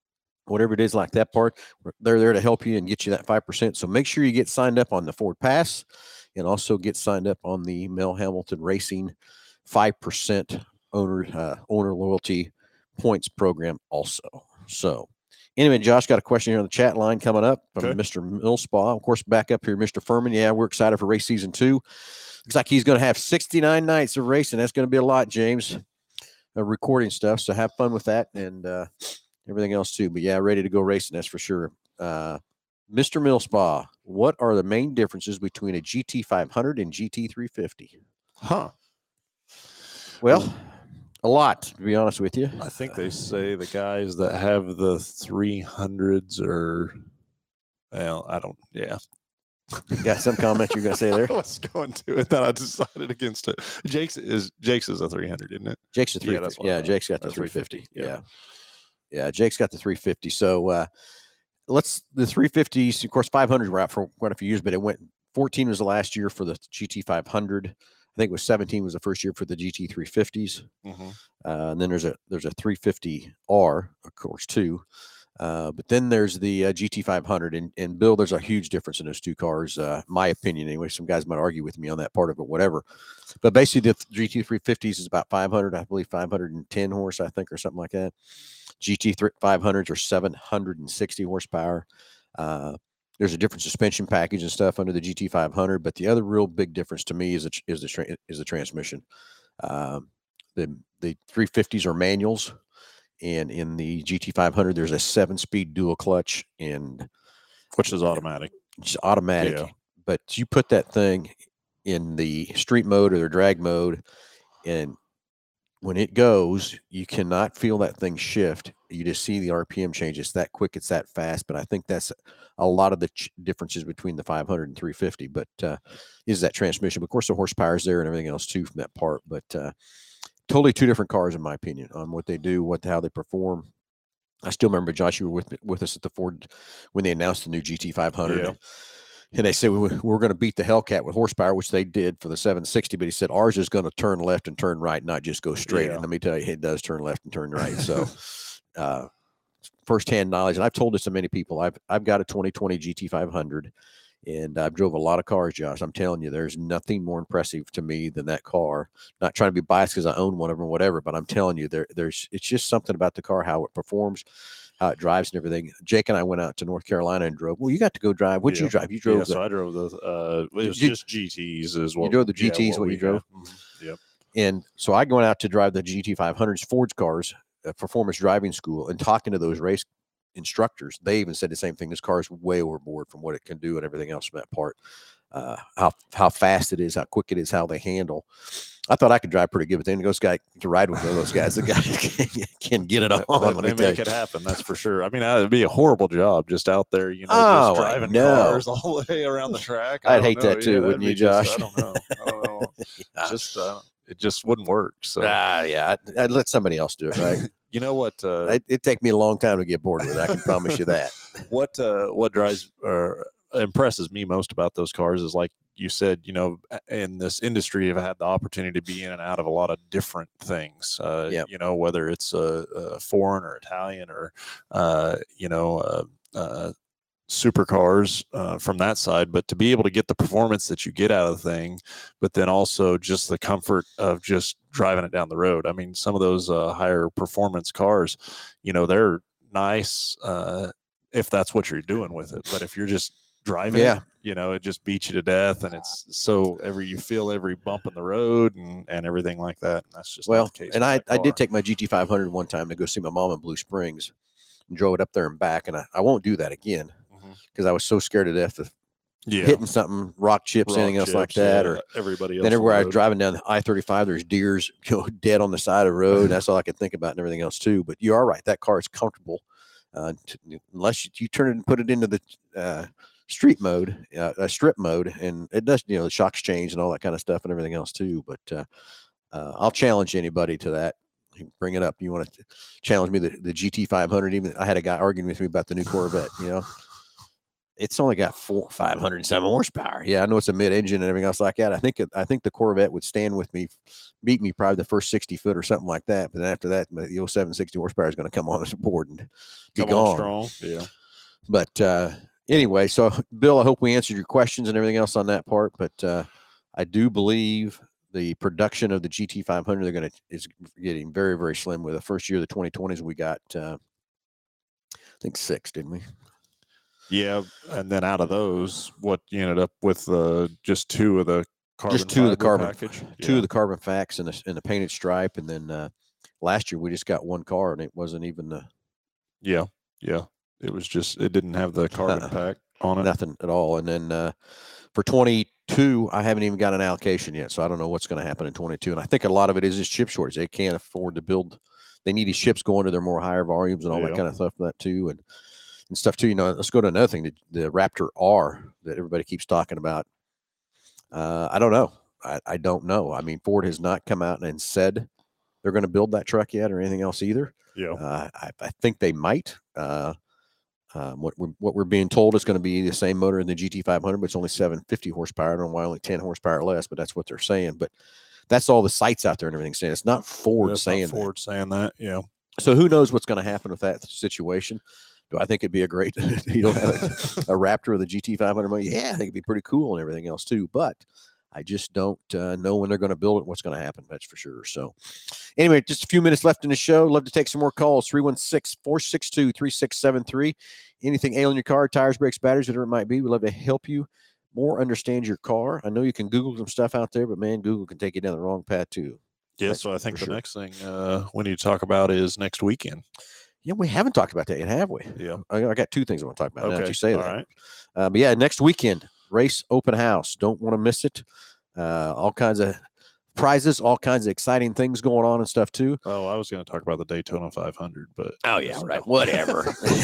S2: whatever it is like that part, they're there to help you and get you that 5%. So make sure you get signed up on the Ford Pass and also get signed up on the Mel Hambleton Racing 5% owner loyalty points program also. So anyway, Josh got a question here on the chat line coming up from Mr. Millspaw. Of course, back up here, Mr. Furman. Yeah, we're excited for race season 2. Looks like he's going to have 69 nights of racing. That's going to be a lot, James, recording stuff. So have fun with that and everything else too. But yeah, ready to go racing, that's for sure. Mr. Millspaw, what are the main differences between a GT500 and GT350? Well, a lot, to be honest with you.
S1: I think they say the guys that have the 300s are, well, I don't, yeah.
S2: You got some comment you're going to say there?
S1: I was going to it, then I decided against it. Jake's is a 300, isn't it?
S2: Jake's a 350. Yeah, Jake's got the 350. Yeah, Jake's got the 350. So the 350s, of course, 500s were out for quite a few years, but it went 14 was the last year for the GT500. I think it was 17 was the first year for the GT350s. And then there's a 350R, of course, too. But then there's the GT500. And Bill, there's a huge difference in those two cars, my opinion anyway. Some guys might argue with me on that part of it, whatever. But basically, the GT350s is about 500, I believe 510 horse, I think, or something like that. GT500s are 760 horsepower. There's a different suspension package and stuff under the GT500, but the other real big difference to me is the transmission. The 350s are manuals, and in the GT500 there's a 7-speed dual clutch, and
S1: which is automatic.
S2: It's automatic, but you put that thing in the street mode or the drag mode, and when it goes, you cannot feel that thing shift. You just see the RPM change. It's that quick. It's that fast. But I think that's a lot of the differences between the 500 and 350. But is that transmission? But of course, the horsepower is there and everything else too from that part. But totally two different cars, in my opinion, on what they do, how they perform. I still remember, Josh, you were with us at the Ford when they announced the new GT500. Yeah. And they said we're going to beat the Hellcat with horsepower, which they did for the 760. But he said ours is going to turn left and turn right, not just go straight. Yeah. And let me tell you, it does turn left and turn right. So firsthand knowledge. And I've told this to many people. I've got a 2020 GT500, and I've drove a lot of cars, Josh. I'm telling you, there's nothing more impressive to me than that car. Not trying to be biased because I own one of them or whatever, but I'm telling you, it's just something about the car, how it performs, how it drives and everything. Jake and I went out to North Carolina and drove. Well, you got to go drive. What'd you drive? You drove.
S1: So I drove the. It was just GTs as well.
S2: You drove the GTs. What you drove?
S1: Yep.
S2: And so I went out to drive the GT500s, Ford's cars, performance driving school, and talking to those race instructors. They even said the same thing. This car is way overboard from what it can do and everything else from that part. How fast it is, how quick it is, how they handle. I thought I could drive pretty good, but then those guys to ride with those guys, the guy can get it on.
S1: They make it happen, that's for sure. I mean, it'd be a horrible job just out there, just driving cars all the way around the track.
S2: I'd hate that too, wouldn't you, Josh?
S1: I don't know. It just wouldn't work. So
S2: I'd let somebody else do it, right?
S1: You know what?
S2: It'd take me a long time to get bored with it. I can promise you that.
S1: What drives impresses me most about those cars is, like you said, in this industry, I've had the opportunity to be in and out of a lot of different things. Whether it's foreign or Italian or supercars from that side, but to be able to get the performance that you get out of the thing, but then also just the comfort of just driving it down the road. I mean, some of those higher performance cars, they're nice if that's what you're doing with it. But if you're just driving it, it just beats you to death, and it's you feel every bump in the road and everything like that. And that's just not the case.
S2: And I did take my GT500 one time to go see my mom in Blue Springs and drove it up there and back, and I won't do that again because I was so scared to death of hitting something, rock chips, anything else like that, or
S1: everybody else.
S2: Then everywhere I was driving down the I-35, there's deers dead on the side of the road. That's all I could think about, and everything else too. But you are right; that car is comfortable, unless you turn it and put it into the street mode, strip mode, and it does. The shocks change and all that kind of stuff and everything else too. But I'll challenge anybody to that. Bring it up. You want to challenge me the GT500? Even I had a guy arguing with me about the new Corvette. it's only got 507 horsepower. Yeah, I know it's a mid-engine and everything else like that. I think the Corvette would stand with me, beat me probably the first 60 foot or something like that. But then after that, the 0760 horsepower is going to come on board and be gone.
S1: Strong. Yeah.
S2: But anyway, so Bill, I hope we answered your questions and everything else on that part. But I do believe the production of the GT500 is getting very, very slim. With the first year of the 2020s, we got I think 6, didn't we?
S1: Yeah, and then out of those, what you ended up with just 2 of the carbon.
S2: Just 2 of the carbon
S1: package.
S2: 2 of the carbon facts and the painted stripe, and then last year we just got 1 car, and it wasn't even the.
S1: Yeah. It was just it didn't have the carbon pack on it.
S2: Nothing at all, and then for 22, I haven't even got an allocation yet, so I don't know what's going to happen in 22. And I think a lot of it is just chip shortage. They can't afford to build. They need these ships going to their more higher volumes and all that kind of stuff. That too, and stuff too. Let's go to another thing. The Raptor R that everybody keeps talking about. I don't know. I don't know. I mean, Ford has not come out and said they're going to build that truck yet or anything else either.
S1: Yeah.
S2: I think they might. What we're being told is going to be the same motor in the GT500, but it's only 750 horsepower. I don't know why only 10 horsepower less, but that's what they're saying. But that's all the sites out there and everything saying. It's not Ford saying that.
S1: Ford saying that. Yeah.
S2: So who knows what's going to happen with that situation? Do I think it'd be a great, have a Raptor of the GT500? Yeah, I think it'd be pretty cool and everything else too. But I just don't know when they're going to build it, what's going to happen. That's for sure. So anyway, just a few minutes left in the show. Love to take some more calls. 316-462-3673. Anything ailing your car, tires, brakes, batteries, whatever it might be. We'd love to help you more understand your car. I know you can Google some stuff out there, but man, Google can take you down the wrong path too.
S1: Yeah, so I think the next thing we need to talk about is next weekend.
S2: Yeah, we haven't talked about that yet, have we?
S1: Yeah.
S2: I got 2 things I want to talk about.
S1: Okay.
S2: Now that you say
S1: All
S2: that.
S1: right.
S2: But yeah, next weekend, race open house. Don't want to miss it. All kinds of prizes, all kinds of exciting things going on and stuff too.
S1: Oh, I was going to talk about the Daytona 500, but
S2: oh yeah, right. Whatever.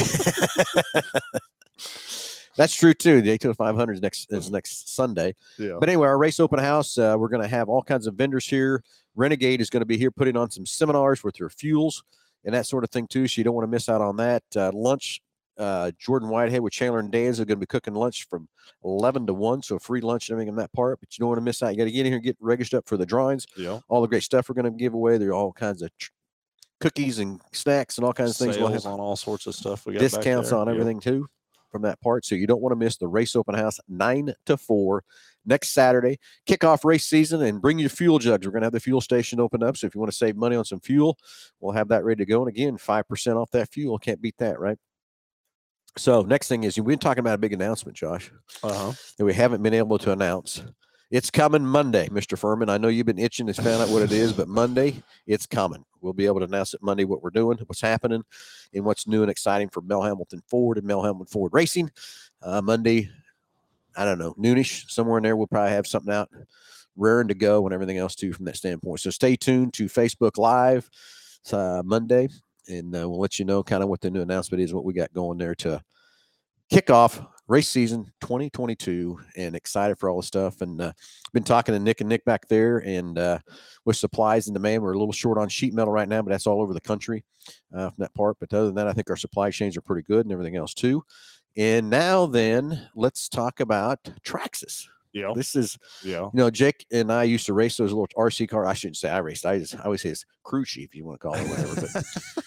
S2: That's true too. The Daytona 500 is next Sunday.
S1: Yeah.
S2: But anyway, our race open house, we're going to have all kinds of vendors here. Renegade is going to be here putting on some seminars with their fuels and that sort of thing too. So you don't want to miss out on that. Lunch. Jordan Whitehead with Chandler and Dan's are going to be cooking lunch from 11 to 1, so free lunch and everything in that part. But you don't want to miss out. You got to get in here and get registered up for the drawings.
S1: Yeah.
S2: All the great stuff we're going to give away. There are all kinds of cookies and snacks and all kinds of things.
S1: We'll have on all sorts of stuff. We got
S2: discounts on everything too from that part. So you don't want to miss the race open house 9 to 4 next Saturday. Kick off race season and bring your fuel jugs. We're going to have the fuel station open up. So if you want to save money on some fuel, we'll have that ready to go. And again, 5% off that fuel. Can't beat that, right? So next thing is, we've been talking about a big announcement, Josh, that we haven't been able to announce. It's coming Monday, Mr. Furman. I know you've been itching to find out what it is, but Monday, it's coming. We'll be able to announce it Monday what we're doing, what's happening, and what's new and exciting for Mel Hambelton Ford and Mel Hambelton Ford Racing. Monday, I don't know, noonish, somewhere in there, we'll probably have something out raring to go and everything else too from that standpoint. So stay tuned to Facebook Live Monday. And we'll let you know kind of what the new announcement is, what we got going there to kick off race season 2022, and excited for all the stuff. And been talking to Nick and Nick back there, and with supplies and demand, we're a little short on sheet metal right now, but that's all over the country from that part. But other than that, I think our supply chains are pretty good and everything else too. And now then, let's talk about Traxxas.
S1: Yeah.
S2: This is, Jake and I used to race those little RC cars. I shouldn't say I raced. I always say it's crew chief, if you want to call it whatever.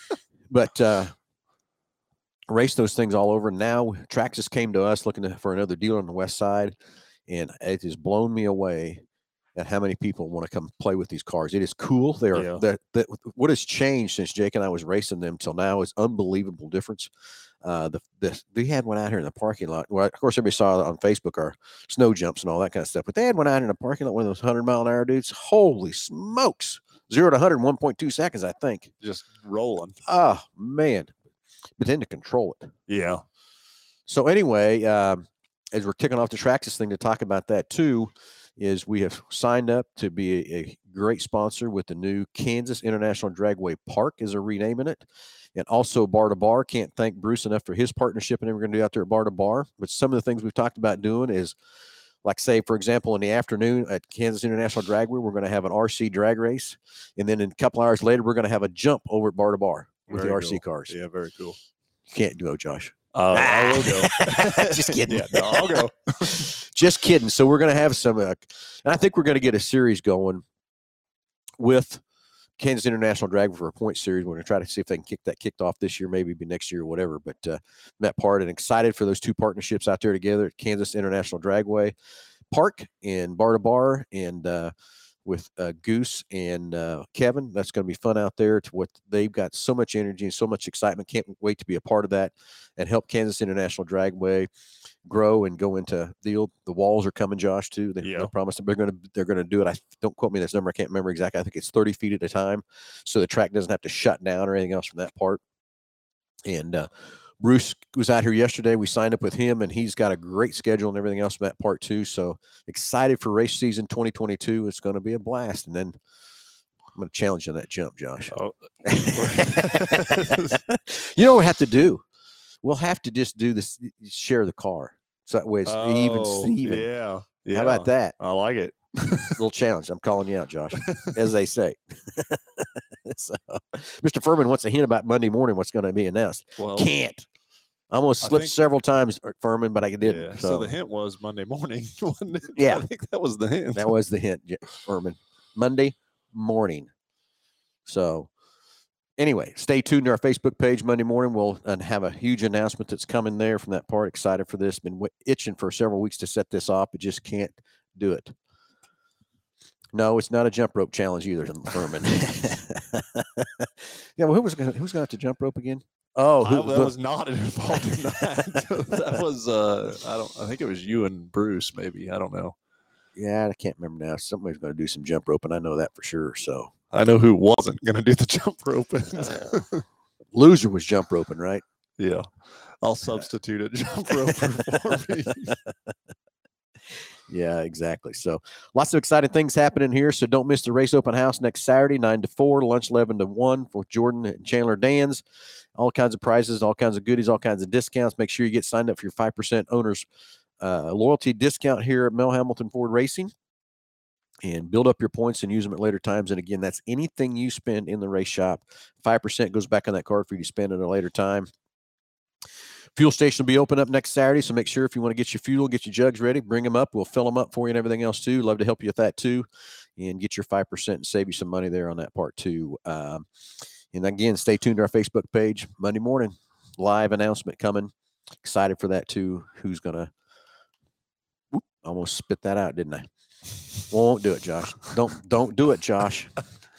S2: But race those things all over. Now Traxxas came to us looking for another dealer on the west side, and it has blown me away at how many people want to come play with these cars. It is cool. They are what has changed since Jake and I was racing them till now is unbelievable difference. They had one out here in the parking lot. Well, of course, everybody saw it on Facebook, our snow jumps and all that kind of stuff. But they had one out in the parking lot, one of those 100-mile-an-hour dudes. Holy smokes! 0 to 100 in 1.2 seconds, I think.
S1: Just rolling.
S2: Oh man! But then to control it.
S1: Yeah.
S2: So anyway, as we're kicking off the Traxxas thing to talk about that too, is we have signed up to be a great sponsor with the new Kansas International Dragway Park, as they're renaming it. And also Bar to Bar. Can't thank Bruce enough for his partnership and everything we're going to do out there at Bar to Bar. But some of the things we've talked about doing is, like, say, for example, in the afternoon at Kansas International Dragway, we're going to have an RC drag race. And then in a couple hours later, we're going to have a jump over at Bar to Bar with the RC cars.
S1: Yeah, very cool.
S2: You can't do it, Josh.
S1: I will go.
S2: Just kidding.
S1: Yeah, no, I'll go.
S2: Just kidding. So we're going to have some, and I think we're going to get a series going with Kansas International Drag for a point series. We're going to try to see if they can kick that kicked off this year, maybe next year or whatever. But that part, and excited for those two partnerships out there together at Kansas International Dragway Park and Bar to Bar, and with Goose and Kevin. That's going to be fun out there. To what they've got, so much energy and so much excitement. Can't wait to be a part of that and help Kansas International Dragway grow and go into the walls are coming, Josh, too. They promised they're going to do it. Don't quote me on this number. I can't remember exactly. I think it's 30 feet at a time, so the track doesn't have to shut down or anything else from that part. And Bruce was out here yesterday. We signed up with him, and he's got a great schedule and everything else from that part too. So excited for race season 2022. It's going to be a blast. And then I'm going to challenge you on that jump, Josh.
S1: Oh.
S2: You know what we have to do? We'll have to just do this, share the car. So that way it's even.
S1: Yeah.
S2: How about that?
S1: I like it.
S2: Little challenge. I'm calling you out, Josh, as they say. So, Mr. Furman wants a hint about Monday morning what's going to be announced.
S1: Well,
S2: can't. I almost slipped several times, Furman, but I didn't.
S1: Yeah. So the hint was Monday morning.
S2: Yeah.
S1: I think that was the hint.
S2: That was the hint, Furman. Monday morning. So anyway, stay tuned to our Facebook page Monday morning. We'll have a huge announcement that's coming there from that part. Excited for this. Been itching for several weeks to set this off, but just can't do it. No, it's not a jump rope challenge either, Furman. Yeah, well, who's going to have to jump rope again? Oh,
S1: that was not involved in that. That was I think it was you and Bruce, maybe. I don't know.
S2: Yeah, I can't remember now. Somebody's going to do some jump rope, and I know that for sure. So
S1: I know who wasn't going to do the jump rope.
S2: Loser was jump roping, right?
S1: Yeah, I'll substitute a jump rope for me.
S2: Yeah, exactly. So lots of exciting things happening here. So don't miss the race open house next Saturday, 9 to 4, lunch 11 to 1 for Jordan and Chandler Dans. All kinds of prizes, all kinds of goodies, all kinds of discounts. Make sure you get signed up for your 5% owners loyalty discount here at Mel Hambelton Ford Racing, and build up your points and use them at later times. And again, that's anything you spend in the race shop. 5% goes back on that card for you to spend at a later time. Fuel station will be open up next Saturday, so make sure if you want to get your fuel, get your jugs ready, bring them up. We'll fill them up for you and everything else too. Love to help you with that too, and get your 5% and save you some money there on that part too. And again, stay tuned to our Facebook page Monday morning. Live announcement coming. Excited for that too. Who's gonna? Almost spit that out, didn't I? Won't do it, Josh. Don't do it, Josh.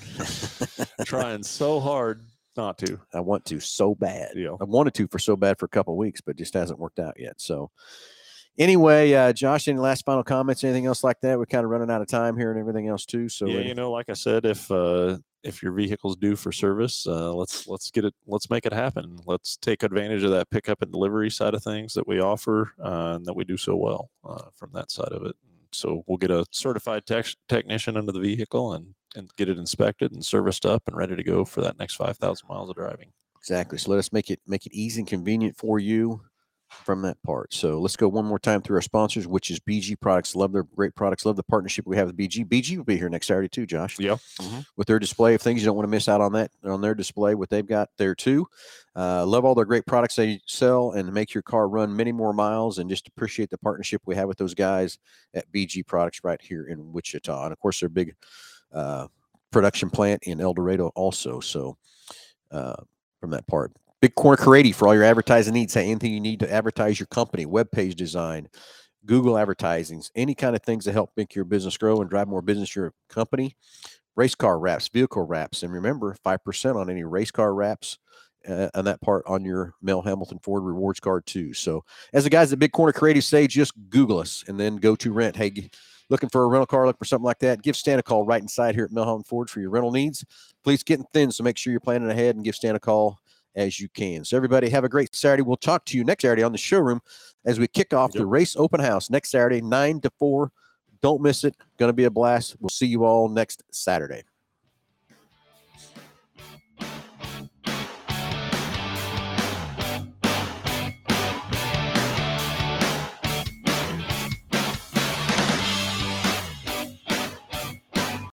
S1: Trying so hard not to.
S2: I want to so bad.
S1: Yeah.
S2: I wanted to for so bad for a couple of weeks, but just hasn't worked out yet. So anyway, Josh, any last final comments, anything else like that? We're kind of running out of time here and everything else too. So
S1: yeah, like I said, if your vehicle's due for service, let's make it happen. Let's take advantage of that pickup and delivery side of things that we offer and that we do so well from that side of it. So we'll get a certified technician into the vehicle and get it inspected and serviced up and ready to go for that next 5,000 miles of driving.
S2: Exactly. So let us make it easy and convenient for you from that part. So let's go one more time through our sponsors, which is BG Products. Love their great products. Love the partnership we have with BG. BG will be here next Saturday too, Josh.
S1: Yeah.
S2: With their display of things. You don't want to miss out on that, on their display, what they've got there too. Love all their great products they sell and make your car run many more miles, and just appreciate the partnership we have with those guys at BG Products right here in Wichita. And of course, their big production plant in El Dorado also. So from that part. Big Corner Carady for all your advertising needs. Say anything you need to advertise your company, web page design, Google advertising, any kind of things to help make your business grow and drive more business to your company. Race car wraps, vehicle wraps, and remember 5% on any race car wraps on that part on your Mel Hambelton Ford rewards card too. So as the guys at Big Corner Carady say, just Google us and then go to rent. Hey, looking for a rental car, looking for something like that, give Stan a call right inside here at Mel Hambelton Ford for your rental needs. Please getting thin, so make sure you're planning ahead and give Stan a call as you can. So everybody have a great Saturday. We'll talk to you next Saturday on the showroom as we kick off the race open house next Saturday, 9 to 4. Don't miss it. Going to be a blast. We'll see you all next Saturday.